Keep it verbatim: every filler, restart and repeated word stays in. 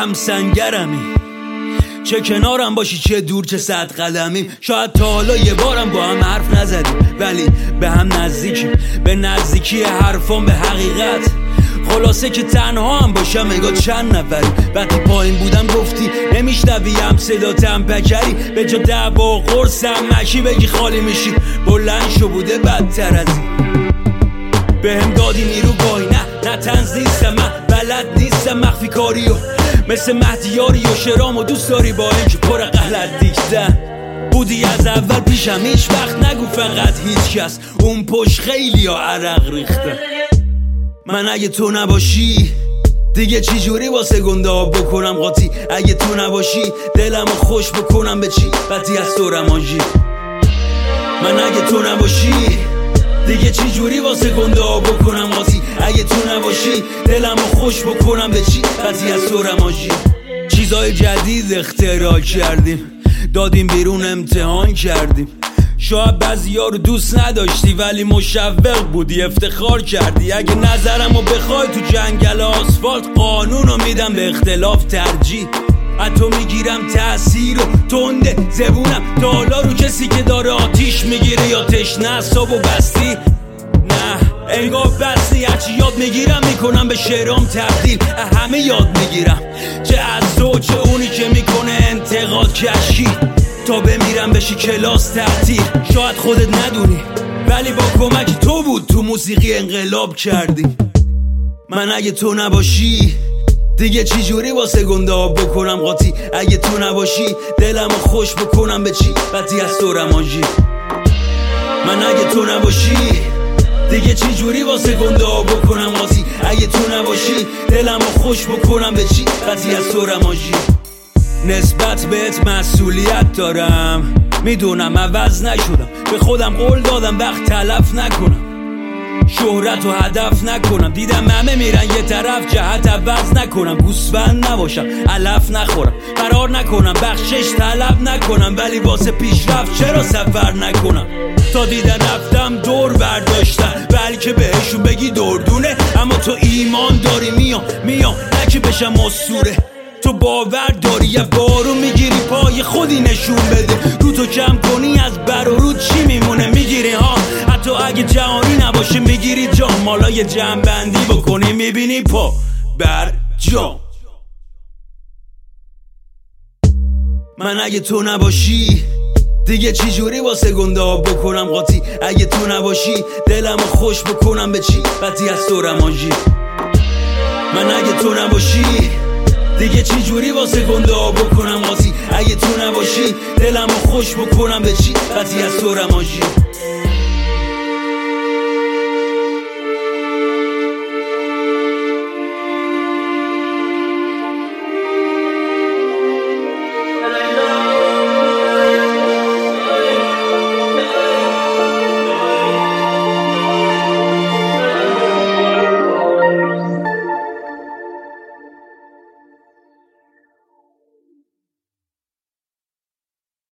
هم سنگرمی، چه کنارم باشی چه دور چه صد قدمیم. شاید تا حالا یه بارم با هم حرف نزدیم، ولی به هم نزدیکیم، به نزدیکی حرفان به حقیقت. خلاصه که تنها هم باشم نگاه چند نفری. وقتی پایین بودم گفتی نمیشنویم صداتم پکری، به جا دعوا و قرصم مکی بگی خالی میشی. بلند شو بوده بدتر از این، به هم دادی نیرو گاهی. نه نه تنز نیستم، من بلد نیستم مخفی کاریو، مثل مهدیاری و شرام و دوست داری با اینکه پر غلط دیدن. بودی از اول پیشم، هیچ وقت نگو فقط هیچ کس، اون پشت خیلی ها عرق ریختن. من اگه تو نباشی دیگه چی جوری واسه گنده ها بکنم قاطی؟ اگه تو نباشی دلمو خوش بکنم به چی؟ بدی از تو رمانجی. من اگه تو نباشی دیگه چی جوری واسه گنده ها بکنم قاطی؟ اگه تو نباشی دلمو خوش بکنم به چی؟ بدی از تو رمانجی. چیزای جدید اختراع کردیم، دادیم بیرون امتحان کردیم. شاید بعضیا رو دوست نداشتی ولی مشوق بودی افتخار کردی. اگه نظرمو بخوای تو جنگل آسفالت قانونو میدم به اختلاف ترجیح. حتی میگیرم تأثیر و تنده زبونم دالا رو کسی که داره آتیش میگیره یا تشنه صاب و بستی. نه انگار بستی، هرچی یاد میگیرم میکنم به شعرام تبدیل. همه یاد میگیرم، چه از تو چه اونی که میکنه انتقاد کشی، تا بمیرم بشی کلاس تعطیل. شاید خودت ندونی ولی با کمک تو بود تو موسیقی انقلاب کردی. من اگه تو نباشی دیگه چی جوری واسه گنده ها بکنم قاطی؟ اگه تو نباشی دلمو خوش بکنم به چی؟ بدی از تو رمانجی. من اگه تو نباشی دیگه چی جوری واسه گنده ها بکنم قاطی؟ اگه تو نباشی دلمو خوش بکنم به چی؟ بدی از تو رمانجی. نسبت بهت مسئولیت دارم، میدونم عوض نشدم، به خودم قول دادم وقت تلف نکنم، شهرت و هدف نکنم. دیدم همه میرن یه طرف، جهت عوض نکنم، گوسفند نباشم علف نخورم، فرار نکنم بخشش طلب نکنم، ولی واسه پیشرفت چرا سفر نکنم؟ تا دیدن رفتم دور برداشتن، بلکه بهشون بگی دردونه. اما تو ایمان داری میام میام نکه بشم اسطوره. تو باور داری یه بارو میگیری پای خودی نشون بده. رو تو کم کنی از بر و رو چی میمونه؟ میگیری ها، حتی اگه جهانی نباشه میگیری جام. مالا یه جمع بندی بکنی میبینی پا بر جام. من اگه تو نباشی دیگه چی جوری واسه گنده ها بکنم قاطی؟ اگه تو نباشی دلمو خوش بکنم به چی؟ بدی از تو رمانجی. من اگه تو نباشی دیگه چی جوری واسه گنده ها بکنم قاطی؟ اگه تو نباشی دلمو خوش بکنم به چی؟ بدی از تو رمانجی.